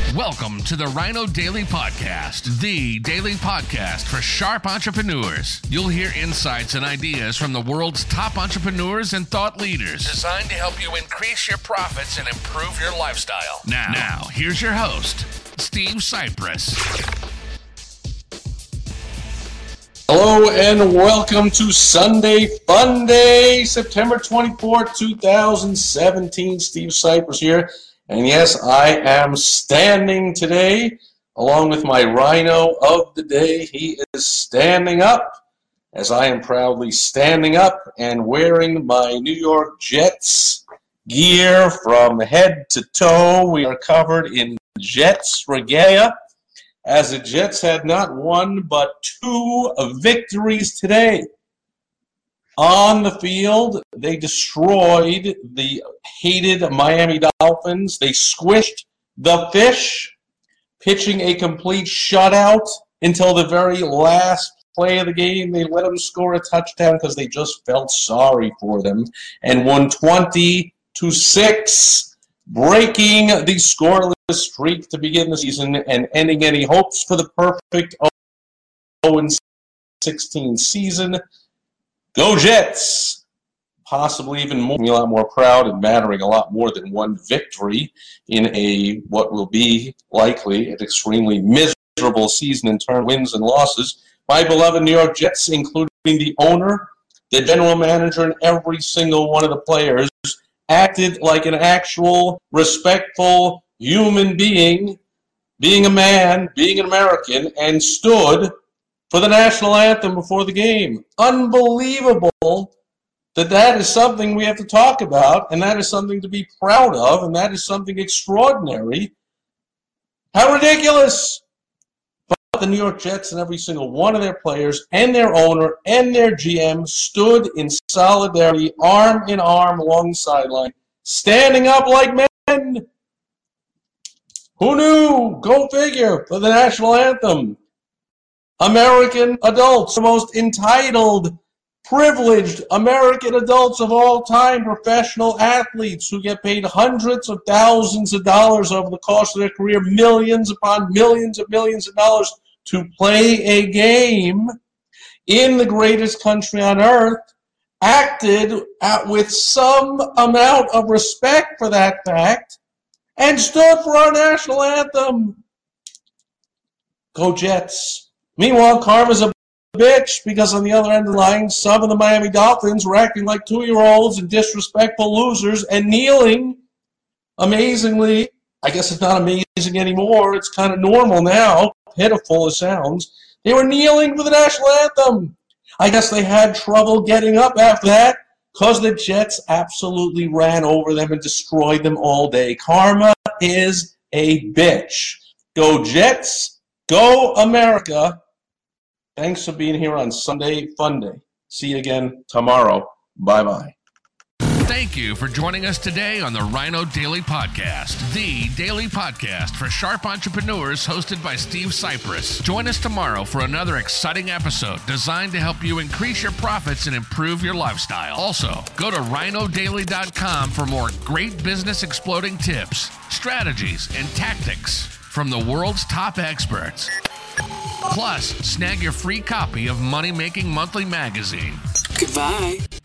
Welcome to the Rhino Daily Podcast, the daily podcast for sharp entrepreneurs. You'll hear insights and ideas from the world's top entrepreneurs and thought leaders, designed to help you increase your profits and improve your lifestyle. Now here's your host, Steve Cypress. Hello and welcome to Sunday Fun Day, September 24th, 2017. Steve Cypress here. And yes, I am standing today along with my Rhino of the day. He is standing up as I am proudly standing up and wearing my New York Jets gear from head to toe. We are covered in Jets regalia as the Jets had not one but two victories today. On the field, they destroyed the hated Miami Dolphins. They squished the fish, pitching a complete shutout until the very last play of the game. They let them score a touchdown because they just felt sorry for them and won 20-6, breaking the scoreless streak to begin the season and ending any hopes for the perfect 0-16 season. Go Jets! Possibly even more, a lot more proud and mattering a lot more than one victory in what will be likely an extremely miserable season in terms of wins and losses. My beloved New York Jets, including the owner, the general manager, and every single one of the players, acted like an actual, respectful human being a man, being an American, and stood for the national anthem before the game. Unbelievable that is something we have to talk about, and that is something to be proud of, and that is something extraordinary. How ridiculous! But the New York Jets and every single one of their players and their owner and their GM stood in solidarity, arm in arm along the sideline, standing up like men. Who knew? Go figure, for the national anthem. American adults, the most entitled, privileged American adults of all time, professional athletes who get paid hundreds of thousands of dollars over the course of their career, millions upon millions of dollars to play a game in the greatest country on earth, acted with some amount of respect for that fact and stood for our national anthem. Go Jets. Meanwhile, Karma's a bitch because on the other end of the line, some of the Miami Dolphins were acting like 2-year-olds and disrespectful losers and kneeling. Amazingly, I guess it's not amazing anymore. It's kind of normal now, pitiful as sounds. They were kneeling for the national anthem. I guess they had trouble getting up after that because the Jets absolutely ran over them and destroyed them all day. Karma is a bitch. Go Jets. Go America. Thanks for being here on Sunday Fun Day. See you again tomorrow. Bye-bye. Thank you for joining us today on the Rhino Daily Podcast, the daily podcast for sharp entrepreneurs hosted by Steve Cypress. Join us tomorrow for another exciting episode designed to help you increase your profits and improve your lifestyle. Also, go to rhinodaily.com for more great business exploding tips, strategies, and tactics from the world's top experts. Plus, snag your free copy of Money Making Monthly magazine. Goodbye.